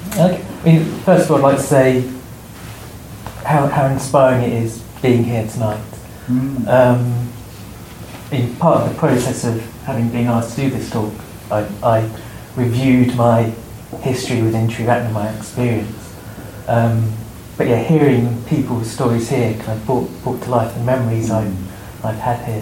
Okay. I mean, first of all, I'd like to say how inspiring it is being here tonight. In part of the process of having been asked to do this talk, I reviewed my history within Triratna, my experience. But yeah, hearing people's stories here kind of brought to life the memories I've had here.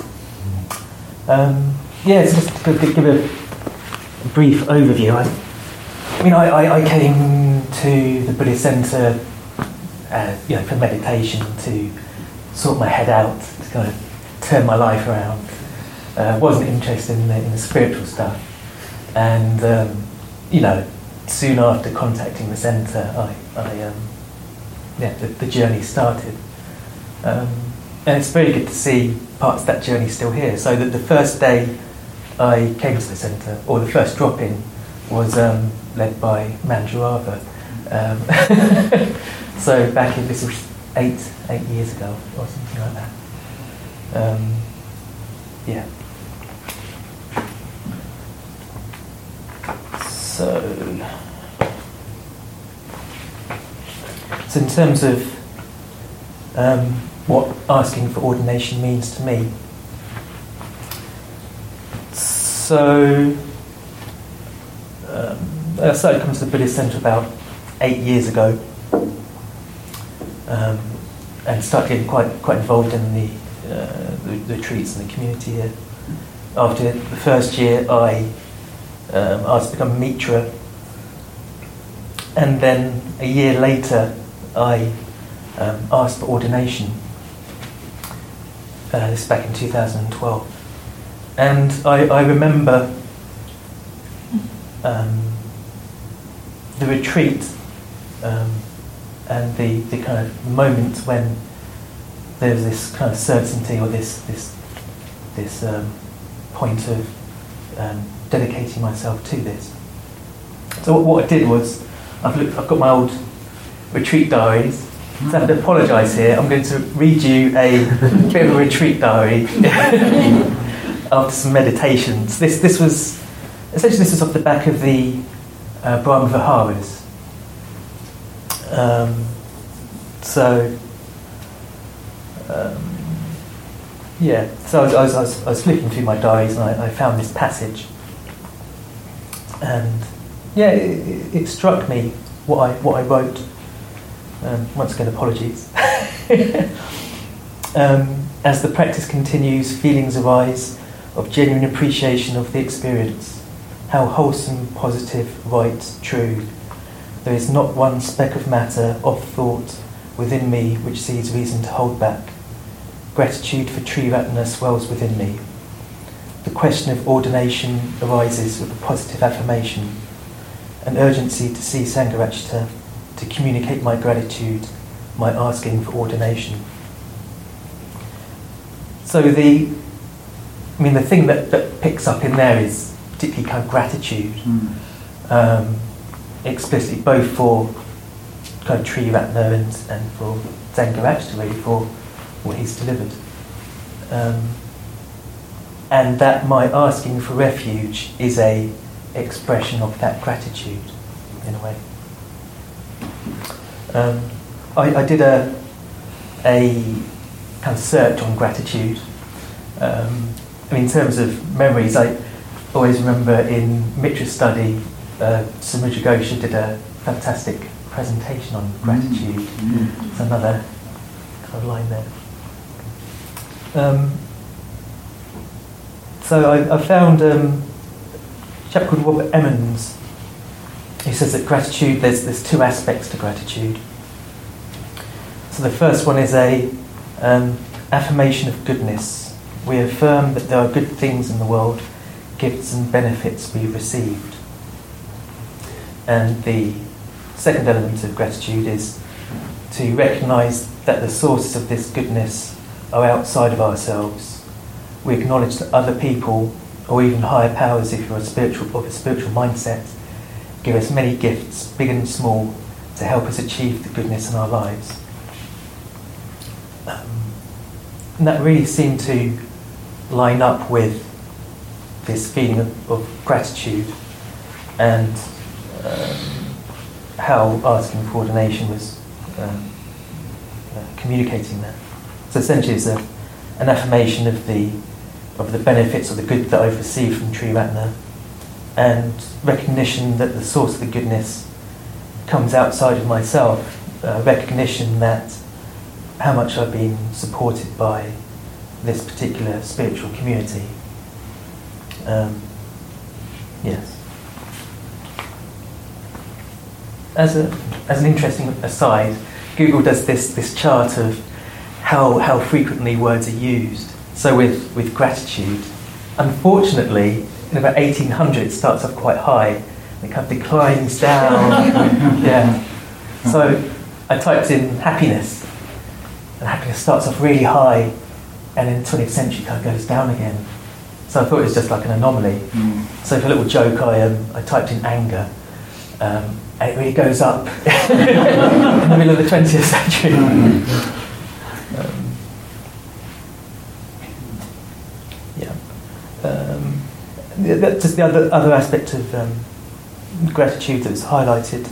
Yeah, so just to give a brief overview. I came to the Buddhist Centre, for meditation, to sort my head out, to kind of turn my life around. Wasn't interested in the spiritual stuff, and soon after contacting the centre, the journey started. And it's very good to see parts of that journey still here. So that the first day I came to the centre, or the first drop-in, was led by Manjurava. So back in, this was eight years ago, or something like that. Yeah. So in terms of what asking for ordination means to me, so I started coming to the Buddhist Centre about 8 years ago, and started getting quite involved in the retreats and the community here. After the first year, I asked to become a mitra, and then a year later I asked for ordination. This is back in 2012, and I remember the retreat and the kind of moment when there's this kind of certainty, or this point of dedicating myself to this. So what I did was, I've got my old retreat diaries. So I have to apologise here. I'm going to read you a bit of a retreat diary after some meditations. This was off the back of the Brahma Viharas. So I was flicking through my diaries, and I found this passage, and it struck me what I wrote. Once again, apologies. As the practice continues, feelings arise of genuine appreciation of the experience. How wholesome, positive, right, true. There is not one speck of matter, of thought, within me which sees reason to hold back. Gratitude for Triratna swells within me. The question of ordination arises with a positive affirmation, an urgency to see Sangharakshita, to communicate my gratitude, my asking for ordination. So the thing that picks up in there is particularly kind of gratitude, explicitly both for kind of Triratna and for Sangharakshita, really, for what he's delivered. And that my asking for refuge is a expression of that gratitude, in a way. I did a kind of search on gratitude. In terms of memories, I always remember in Mitra study, Samudra Ghosha did a fantastic presentation on gratitude. There's another kind of line there. So I found a chap called Robert Emmons. He says that gratitude, there's two aspects to gratitude. So the first one is a affirmation of goodness. We affirm that there are good things in the world, gifts and benefits we've received. And the second element of gratitude is to recognise that the sources of this goodness are outside of ourselves. We acknowledge that other people, or even higher powers if you're of a spiritual mindset, give us many gifts, big and small, to help us achieve the goodness in our lives. And that really seemed to line up with this feeling of gratitude, and how asking for ordination was communicating that. So essentially it's an affirmation of the benefits or the good that I've received from Triratna, and recognition that the source of the goodness comes outside of myself, recognition that how much I've been supported by this particular spiritual community. Yes. As an interesting aside, Google does this chart of how frequently words are used. So with gratitude, unfortunately, in about 1800 it starts off quite high, and it kind of declines down. Yeah. So I typed in happiness, and happiness starts off really high, and in the 20th century it kind of goes down again. So I thought it was just like an anomaly. So for a little joke, I typed in anger, and it really goes up in the middle of the 20th century. That's just the other aspect of gratitude that's highlighted.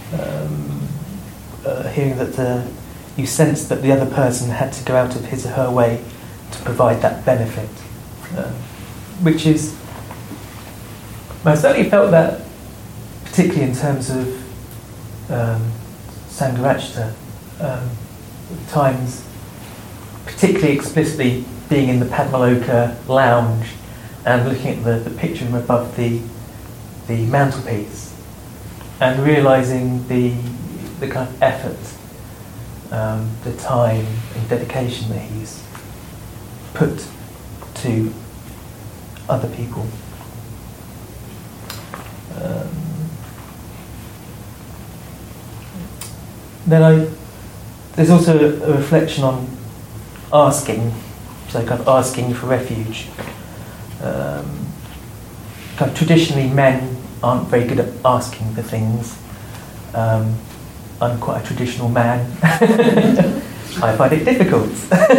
Hearing that you sense that the other person had to go out of his or her way to provide that benefit, which is, I certainly felt that particularly in terms of Sangharakshita, times particularly explicitly being in the Padmaloka lounge and looking at the picture from above the mantelpiece and realising the kind of effort, the time and dedication that he's put to other people. There's also a reflection on asking, so kind of asking for refuge. Kind of traditionally, men aren't very good at asking for things. I'm quite a traditional man. I find it difficult.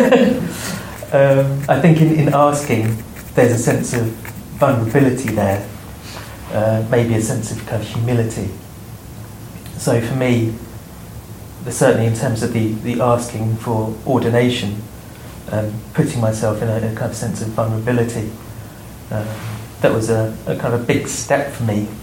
I think in asking, there's a sense of vulnerability there, maybe a sense of kind of humility. So for me, certainly in terms of the asking for ordination, putting myself in a kind of sense of vulnerability, that was a kind of big step for me.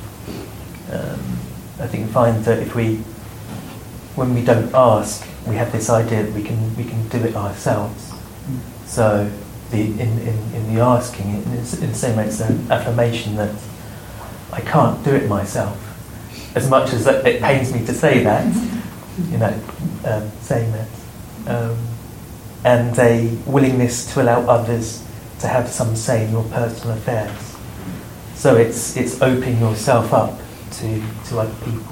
I think we find that when we don't ask, we have this idea that we can do it ourselves. So in the asking, in the same way, it's an affirmation that I can't do it myself. As much as it pains me to say that, saying that, and a willingness to allow others to have some say in your personal affairs. So it's opening yourself up to other people.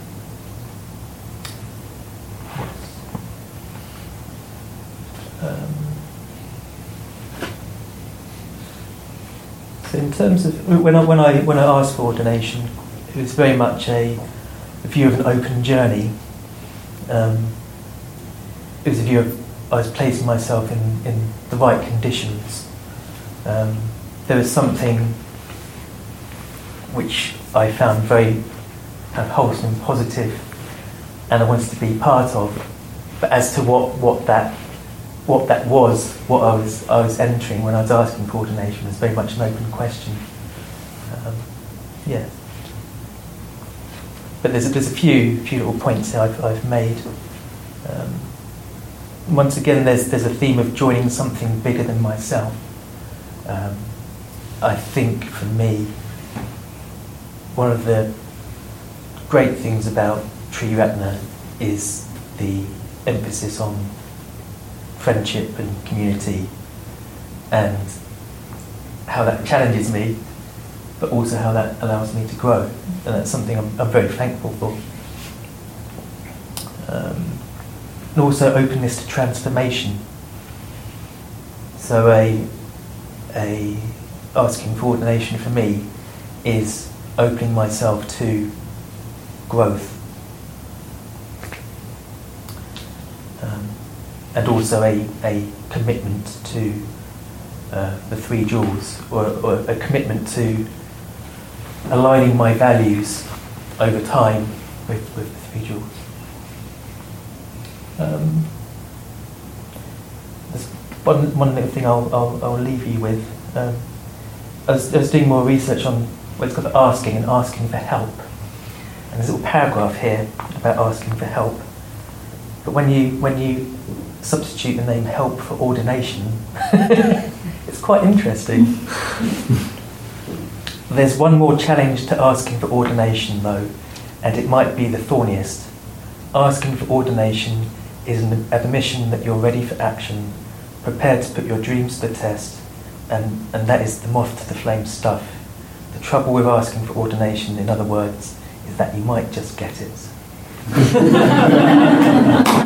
So in terms of when I asked for ordination, it was very much a view of an open journey. It was a view of I was placing myself in the right conditions. There was something which I found very kind of wholesome and positive, and I wanted to be part of. But as to what that was, what I was entering when I was asking for ordination, was very much an open question. Yeah. But there's a few little points that I've made. Once again, there's a theme of joining something bigger than myself. I think for me, one of the great things about Triratna is the emphasis on friendship and community, and how that challenges me, but also how that allows me to grow. And that's something I'm very thankful for. And also openness to transformation. So a asking for ordination for me is opening myself to growth. And also a commitment to the three jewels, or a commitment to aligning my values over time with the 3 jewels. There's one little thing I'll leave you with. I was doing more research on what's called asking and asking for help. And there's a little paragraph here about asking for help. But when you substitute the name help for ordination, it's quite interesting. There's one more challenge to asking for ordination though, and it might be the thorniest. Asking for ordination is an admission that you're ready for action, prepared to put your dreams to the test, and that is the moth to the flame stuff. The trouble with asking for ordination, in other words, is that you might just get it.